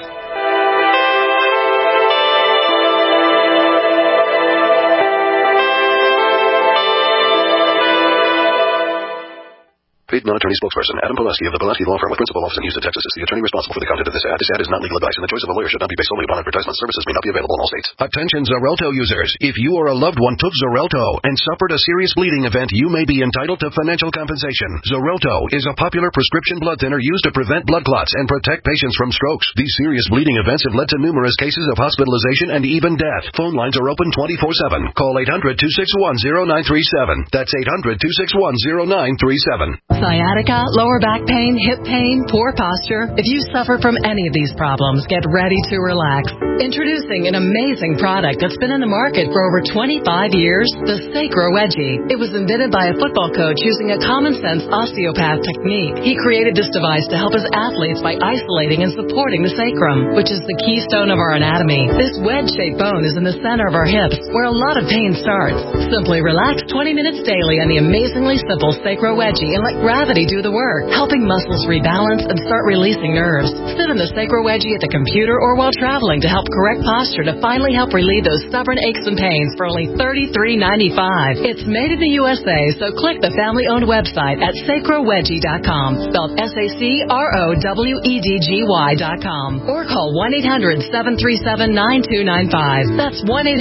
Paid non-attorney spokesperson Adam Pulaski of the Pulaski Law Firm with principal office in Houston, Texas is the attorney responsible for the content of this ad. This ad is not legal advice, and the choice of a lawyer should not be based solely upon advertisement. Services may not be available in all states.
Attention Xarelto users. If you or a loved one took Xarelto and suffered a serious bleeding event, you may be entitled to financial compensation. Xarelto is a popular prescription blood thinner used to prevent blood clots and protect patients from strokes. These serious bleeding events have led to numerous cases of hospitalization and even death. Phone lines are open 24/7. Call 800-261-0937. That's 800-261-0937.
Sciatica, lower back pain, hip pain, poor posture. If you suffer from any of these problems, get ready to relax. Introducing an amazing product that's been in the market for over 25 years, the Sacro Wedgie. It was invented by a football coach using a common-sense osteopath technique. He created this device to help his athletes by isolating and supporting the sacrum, which is the keystone of our anatomy. This wedge-shaped bone is in the center of our hips, where a lot of pain starts. Simply relax 20 minutes daily on the amazingly simple Sacro Wedgie and let gravity do the work, helping muscles rebalance and start releasing nerves. Sit in the Sacro Wedgie at the computer or while traveling to help correct posture to finally help relieve those stubborn aches and pains for only $33.95. It's made in the USA, so click the family-owned website at sacrowedgie.com, spelled SACROWEDGY.com, or call 1-800-737-9295. That's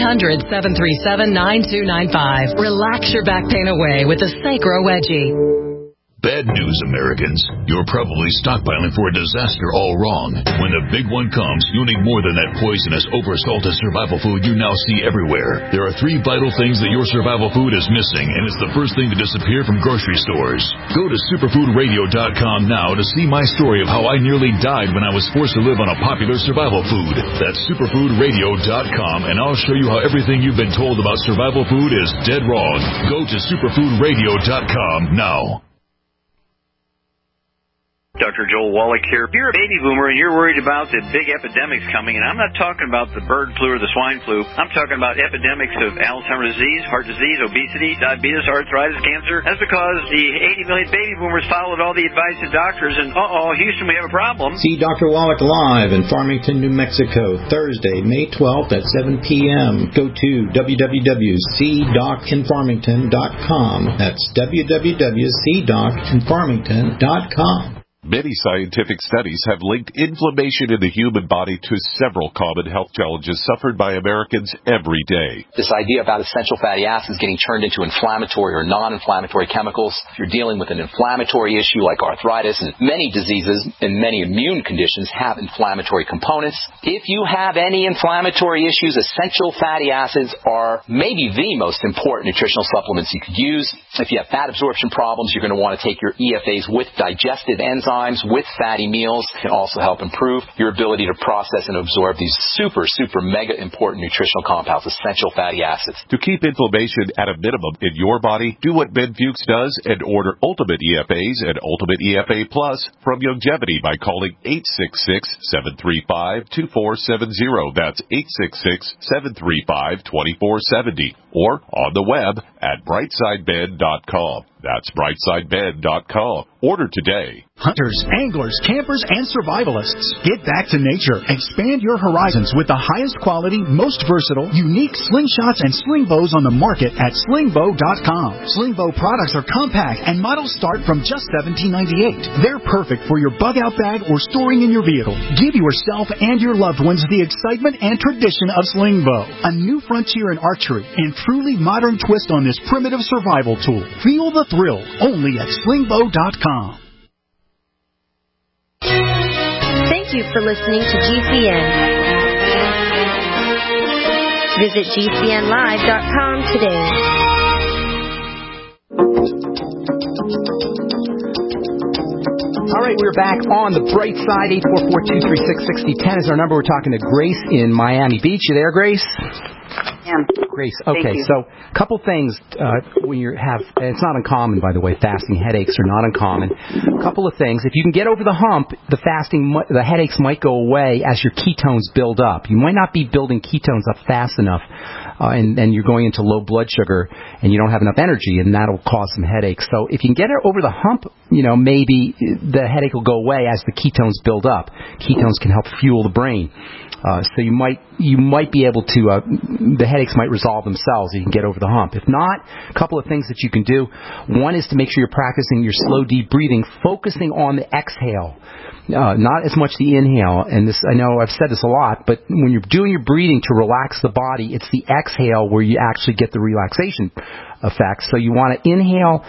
1-800-737-9295. Relax your back pain away with the Sacro Wedgie.
Bad news, Americans. You're probably stockpiling for a disaster all wrong. When the big one comes, you'll need more than that poisonous, oversalted survival food you now see everywhere. There are 3 vital things that your survival food is missing, and it's the first thing to disappear from grocery stores. Go to superfoodradio.com now to see my story of how I nearly died when I was forced to live on a popular survival food. That's superfoodradio.com, and I'll show you how everything you've been told about survival food is dead wrong. Go to superfoodradio.com now.
Dr. Joel Wallach here. If you're a baby boomer and you're worried about the big epidemics coming, and I'm not talking about the bird flu or the swine flu, I'm talking about epidemics of Alzheimer's disease, heart disease, obesity, diabetes, arthritis, cancer. That's because the 80 million baby boomers followed all the advice of doctors, and Houston, we have a problem.
See Dr. Wallach live in Farmington, New Mexico, Thursday, May 12th at 7 p.m. Go to www.cdocinfarmington.com. That's www.cdocinfarmington.com.
Many scientific studies have linked inflammation in the human body to several common health challenges suffered by Americans every day.
This idea about essential fatty acids getting turned into inflammatory or non-inflammatory chemicals, if you're dealing with an inflammatory issue like arthritis, and many diseases and many immune conditions have inflammatory components. If you have any inflammatory issues, essential fatty acids are maybe the most important nutritional supplements you could use. If you have fat absorption problems, you're going to want to take your EFAs with digestive enzymes, with fatty meals. It can also help improve your ability to process and absorb these super mega important nutritional compounds, essential fatty acids.
To keep inflammation at a minimum in your body, do what Ben Fuchs does and order Ultimate EFAs and Ultimate EFA Plus from Longevity by calling 866-735-2470. That's 866-735-2470. Or on the web at brightsidebed.com. That's brightsidebed.com. Order today.
Hunters, anglers, campers, and survivalists. Get back to nature. Expand your horizons with the highest quality, most versatile, unique slingshots and sling bows on the market at slingbow.com. Slingbow products are compact and models start from just $17.98. They're perfect for your bug-out bag or storing in your vehicle. Give yourself and your loved ones the excitement and tradition of Slingbow, a new frontier in archery and truly modern twist on this primitive survival tool. Feel the thrill only at slingbow.com.
Thank you for listening to GCN. Visit GCNlive.com today.
All right, we're back on the bright side. 844-236-6010 is our number. We're talking to Grace in Miami Beach. You there, Grace? Grace. Okay, so a couple things when you have, and it's not uncommon, by the way, fasting headaches are not uncommon. A couple of things. If you can get over the hump, the headaches might go away as your ketones build up. You might not be building ketones up fast enough, and you're going into low blood sugar, and you don't have enough energy, and that'll cause some headaches. So if you can get it over the hump, maybe the headache will go away as the ketones build up. Ketones can help fuel the brain. So you might be able to, the headaches might resolve themselves. You can get over the hump. If not, a couple of things that you can do. One is to make sure you're practicing your slow, deep breathing, focusing on the exhale, not as much the inhale. And this, I know I've said this a lot, but when you're doing your breathing to relax the body, it's the exhale where you actually get the relaxation effect. So you want to inhale,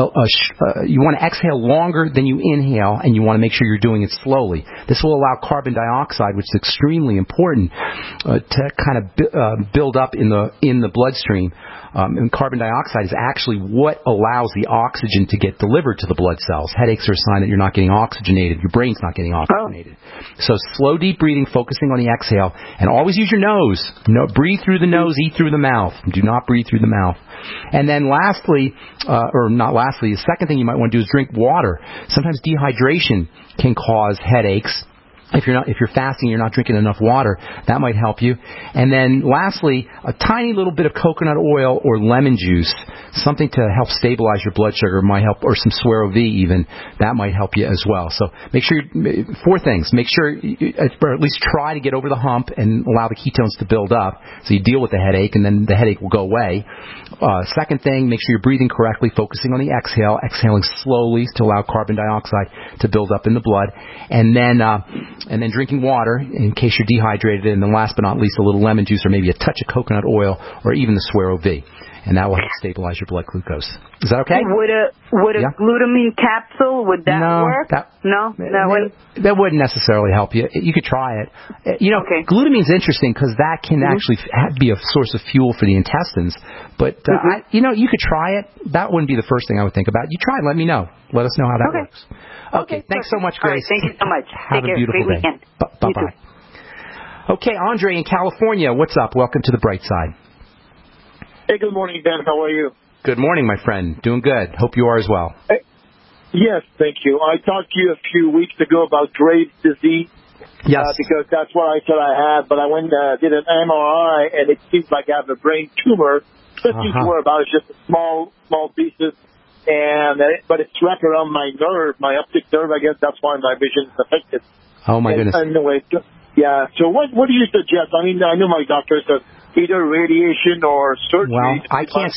you want to exhale longer than you inhale, and you want to make sure you're doing it slowly. This will allow carbon dioxide, which is extremely important, to kind of build up in the bloodstream. And carbon dioxide is actually what allows the oxygen to get delivered to the blood cells. Headaches are a sign that you're not getting oxygenated. Your brain's not getting oxygenated. So slow, deep breathing, focusing on the exhale, and always use your nose. Breathe through the nose, eat through the mouth. Do not breathe through the mouth. And then lastly, the second thing you might want to do is drink water. Sometimes dehydration can cause headaches. If you're fasting, you're not drinking enough water, that might help you. And then lastly, a tiny little bit of coconut oil or lemon juice, something to help stabilize your blood sugar might help, or some Suero V even, that might help you as well. So make sure, 4 things. Make sure, or at least try to get over the hump and allow the ketones to build up so you deal with the headache, and then the headache will go away. Second thing, make sure you're breathing correctly, focusing on the exhale, exhaling slowly to allow carbon dioxide to build up in the blood. And then drinking water in case you're dehydrated, and then last but not least, a little lemon juice or maybe a touch of coconut oil or even the Suero V, and that will help stabilize your blood glucose. Is that okay?
Would a glutamine capsule, would that work? That
wouldn't necessarily help you. You could try it. Glutamine's interesting because that can actually be a source of fuel for the intestines. But you could try it. That wouldn't be the first thing I would think about. You try it. Let me know. Let us know how that works. Okay. Thanks so much, Grace.
All right, thank you so much.
Have a beautiful day.
Weekend.
Bye-bye. Okay, Andre in California, what's up? Welcome to the bright side.
Hey, good morning, Ben. How are you?
Good morning, my friend. Doing good. Hope you are as well.
Yes, thank you. I talked to you a few weeks ago about Graves' disease.
Yes.
Because that's what I thought I had, but I went did an MRI, and it seems like I have a brain tumor. Nothing to worry about. It's just small pieces. But it's wrapped around my nerve, my optic nerve. I guess that's why my vision is affected.
Oh my goodness.
Anyway, yeah. So what do you suggest? I mean, I know my doctor says either radiation or surgery.
Well, I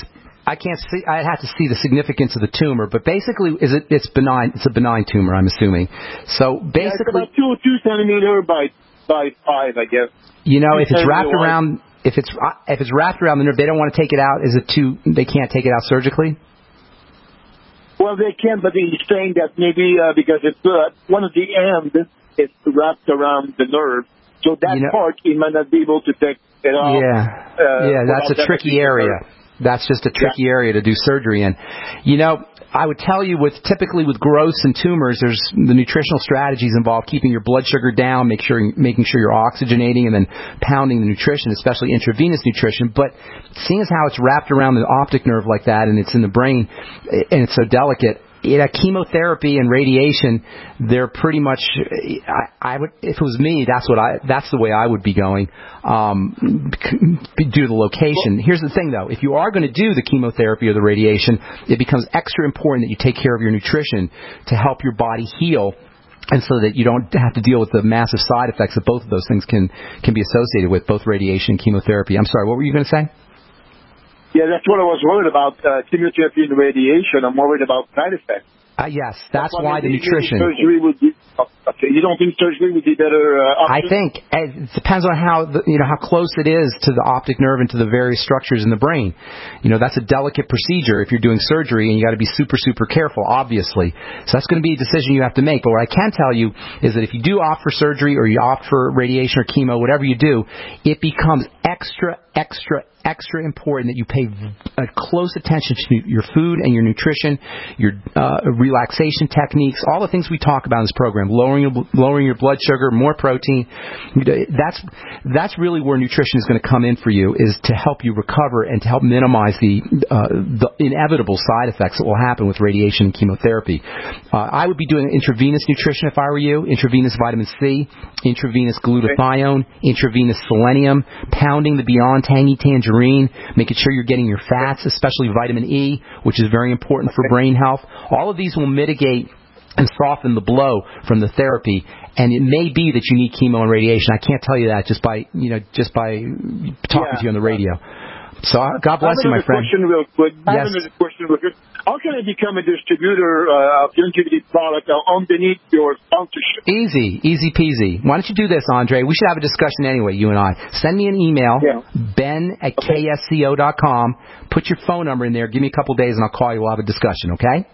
I can't see. I have to see the significance of the tumor, but basically, it's benign. It's a benign tumor, I'm assuming. So basically,
it's about 2 centimeter by 5, I guess.
You know, if it's wrapped around, if it's wrapped around the nerve, they don't want to take it out. Is it too? They can't take it out surgically.
Well, they can, but he's saying that maybe because it's one of the ends is wrapped around the nerve, so that part he might not be able to take it off.
Yeah, that's a tricky area. That's just a tricky area to do surgery in. You know, I would tell you typically with growths and tumors, there's the nutritional strategies involved keeping your blood sugar down, making sure you're oxygenating, and then pounding the nutrition, especially intravenous nutrition. But seeing as how it's wrapped around the optic nerve like that, and it's in the brain, and it's so delicate, chemotherapy and radiation, they're pretty much. I would, if it was me, that's the way I would be going. Due to the location. Here's the thing, though: if you are going to do the chemotherapy or the radiation, it becomes extra important that you take care of your nutrition to help your body heal. And so that you don't have to deal with the massive side effects that both of those things can be associated with, both radiation and chemotherapy. I'm sorry, what were you going to say?
Yeah, that's what I was worried about, chemotherapy and radiation. I'm worried about side effects.
Yes, that's why the nutrition.
Surgery would be, okay, you don't think surgery would be better option?
I think it depends on how close it is to the optic nerve and to the various structures in the brain. You know, that's a delicate procedure if you're doing surgery, and you got to be super, super careful, obviously. So that's going to be a decision you have to make. But what I can tell you is that if you do opt for surgery or you opt for radiation or chemo, whatever you do, it becomes extra important that you pay close attention to your food and your nutrition, your relaxation techniques, all the things we talk about in this program, lowering your blood sugar, more protein. That's really where nutrition is going to come in for you, is to help you recover and to help minimize the inevitable side effects that will happen with radiation and chemotherapy. I would be doing intravenous nutrition if I were you, intravenous vitamin C, intravenous glutathione, intravenous selenium, pounding the Beyond Tangy Tangerine, making sure you're getting your fats, especially vitamin E, which is very important for brain health. All of these will mitigate and soften the blow from the therapy. And it may be that you need chemo and radiation. I can't tell you that just by talking to you on the radio. So God bless you, my friend.
Question real quick.
Yes.
Question real quick. How can I become a distributor of longevity product underneath your sponsorship?
Easy peasy. Why don't you do this, Andre? We should have a discussion anyway, you and I. Send me an email, ben@ksco.com. Put your phone number in there. Give me a couple days, and I'll call you. We'll have a discussion, okay?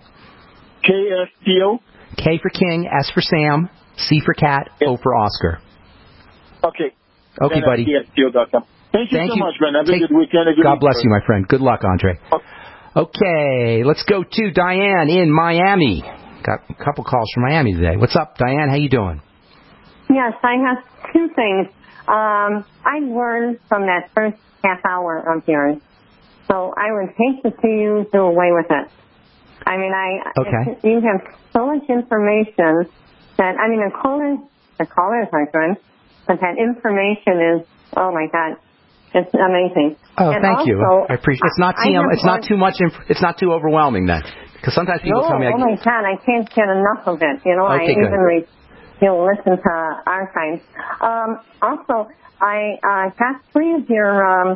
KSCO?
K for King, S for Sam, C for Cat, O for Oscar.
Okay.
Okay, buddy.
KSCO.com. Thank you so much, man. Have a good weekend.
God bless you, my friend. Good luck, Andre. Okay, let's go to Diane in Miami. Got a couple calls from Miami today. What's up, Diane? How you doing?
Yes, I have two things. I learned from that first half hour of yours, so I would hate to see you do away with it. I mean, you have so much information that, I mean, the callers are good, but that information is, oh my God, it's amazing.
Oh,
and
thank
also,
you. I appreciate it. It's not too much. It's not too overwhelming then, because sometimes people tell me.
Oh my God, I can't get enough of it. You know,
okay,
I even listen to archives. Also, I got 3 of your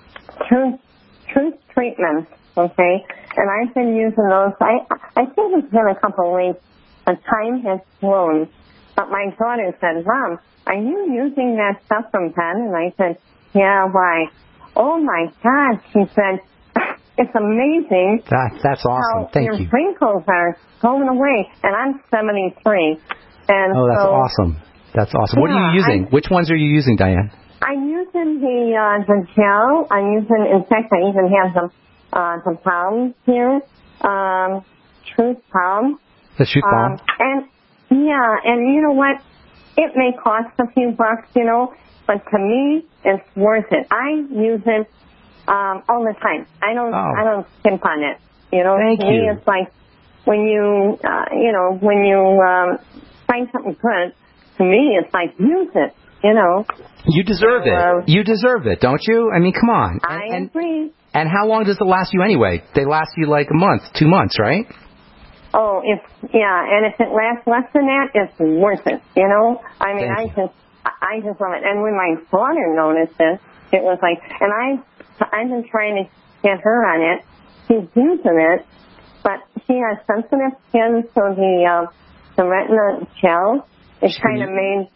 truth treatments. Okay, and I've been using those. I think it's been a couple of weeks. The time has flown. But my daughter said, Mom, are you using that stuff from Penn? And I said, yeah, why? Oh, my God. She said, it's amazing.
That's awesome. Thank you.
Your wrinkles are going away. And I'm 73. And
that's awesome. That's awesome. What are you using? Which ones are you using, Diane?
I'm using the gel. I'm using, in fact, I even have some palms here. Truth Palm.
The Truth Palm?
And you know what? It may cost a few bucks, but to me, it's worth it. I use it all the time. I don't skimp on it.
Thank
to
you.
me, it's like when you find something good. To me, it's like use it.
You deserve it. You deserve it, don't you? I mean, come on.
I agree.
And how long does it last you anyway? They last you like a month, 2 months, right?
Oh, and if it lasts less than that, it's worth it. I mean, I just love it. And when my daughter noticed it was like, and I've been trying to get her on it, she's using it, but she has sensitive skin, so the retina gel is kind of made.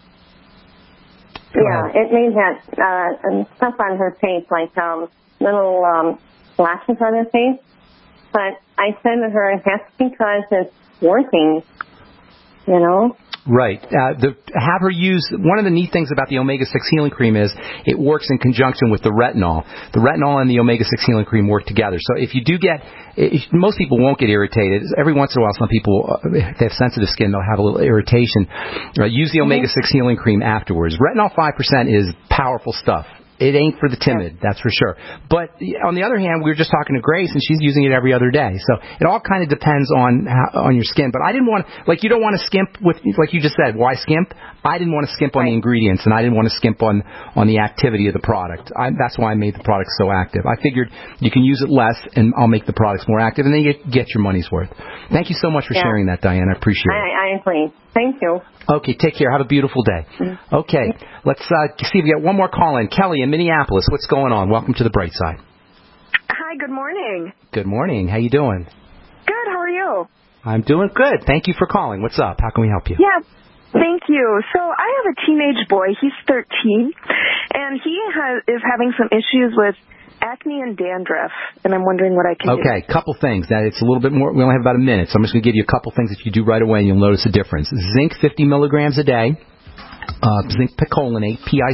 It made that stuff on her face, like little flashes on her face. But I said to her, that's because it's working, you know.
Right. Have her use, one of the neat things about the omega-6 healing cream is it works in conjunction with the retinol. The retinol and the omega-6 healing cream work together. So if you do most people won't get irritated. Every once in a while, some people, if they have sensitive skin, they'll have a little irritation. Use the omega-6 healing cream afterwards. Retinol 5% is powerful stuff. It ain't for the timid, that's for sure. But on the other hand, we were just talking to Grace, and she's using it every other day. So it all kind of depends on your skin. But I didn't want to, like, you don't want to skimp with, like you just said, why skimp? I didn't want to skimp on the ingredients, and I didn't want to skimp on the activity of the product. That's why I made the product so active. I figured you can use it less, and I'll make the products more active, and then you get your money's worth. Thank you so much for sharing that, Diane. I appreciate it.
I agree. Thank you.
Okay, take care. Have a beautiful day. Okay, let's see if we get one more call in. Kelly in Minneapolis, what's going on? Welcome to the Bright Side.
Hi, good morning.
Good morning. How you doing?
Good, how are you?
I'm doing good. Thank you for calling. What's up? How can we help you?
Yeah, thank you. So I have a teenage boy. He's 13, and he is having some issues with acne and dandruff, and I'm wondering what I can do.
Okay, couple things. Now, it's a little bit more. We only have about a minute, so I'm just going to give you a couple things that you do right away, and you'll notice a difference. Zinc, 50 milligrams a day. Zinc picolinate,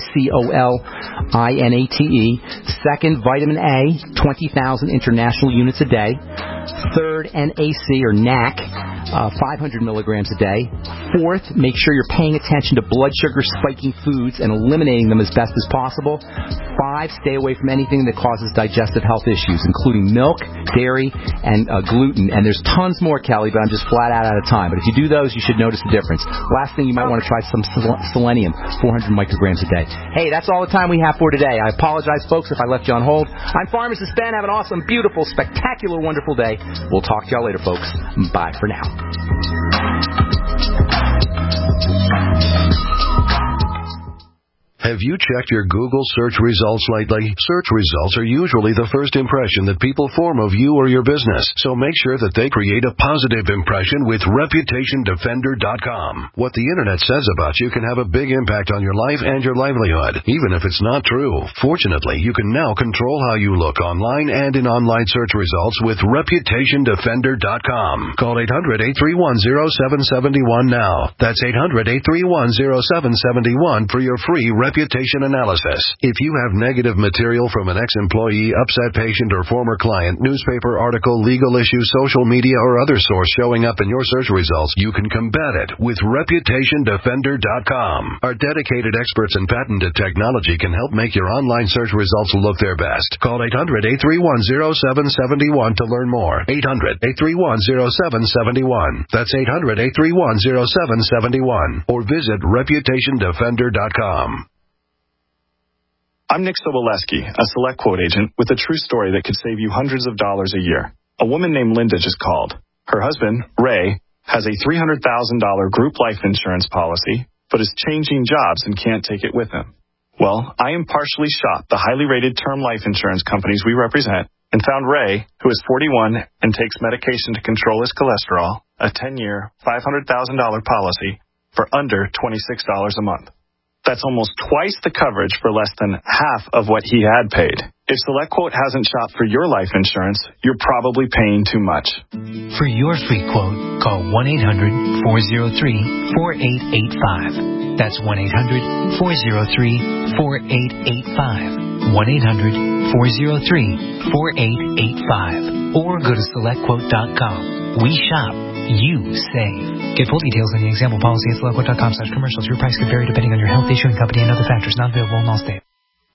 Picolinate. Second, vitamin A, 20,000 international units a day. Third, NAC or NAC, 500 milligrams a day. Fourth, make sure you're paying attention to blood sugar spiking foods and eliminating them as best as possible. 5, stay away from anything that causes digestive health issues, including milk, dairy, and gluten. And there's tons more, Kelly, but I'm just flat out of time. But if you do those, you should notice the difference. Last thing, you might want to try some selenium, 400 micrograms a day. Hey, that's all the time we have for today. I apologize, folks, if I left you on hold. I'm Pharmacist Ben. Have an awesome, beautiful, spectacular, wonderful day. We'll talk to y'all later, folks. Bye for now.
Have you checked your Google search results lately? Search results are usually the first impression that people form of you or your business, so make sure that they create a positive impression with ReputationDefender.com. What the Internet says about you can have a big impact on your life and your livelihood, even if it's not true. Fortunately, you can now control how you look online and in online search results with ReputationDefender.com. Call 800-831-0771 now. That's 800-831-0771 for your free reputation analysis. If you have negative material from an ex-employee, upset patient, or former client, newspaper article, legal issue, social media, or other source showing up in your search results, you can combat it with ReputationDefender.com. Our dedicated experts in patented technology can help make your online search results look their best. Call 800-831-0771 to learn more. 800-831-0771. That's 800-831-0771. Or visit ReputationDefender.com.
I'm Nick Soboleski, a Select Quote agent with a true story that could save you hundreds of dollars a year. A woman named Linda just called. Her husband, Ray, has a $300,000 group life insurance policy, but is changing jobs and can't take it with him. Well, I impartially shopped the highly rated term life insurance companies we represent and found Ray, who is 41 and takes medication to control his cholesterol, a 10-year, $500,000 policy for under $26 a month. That's almost twice the coverage for less than half of what he had paid. If SelectQuote hasn't shopped for your life insurance, you're probably paying too much.
For your free quote, call 1-800-403-4885. That's 1-800-403-4885. 1-800-403-4885. Or go to SelectQuote.com. We shop. You save. Get full details in the example policy at SelectQuote.com/commercials. Your price could vary depending on your health, issue, and company and other factors. Not available in all states.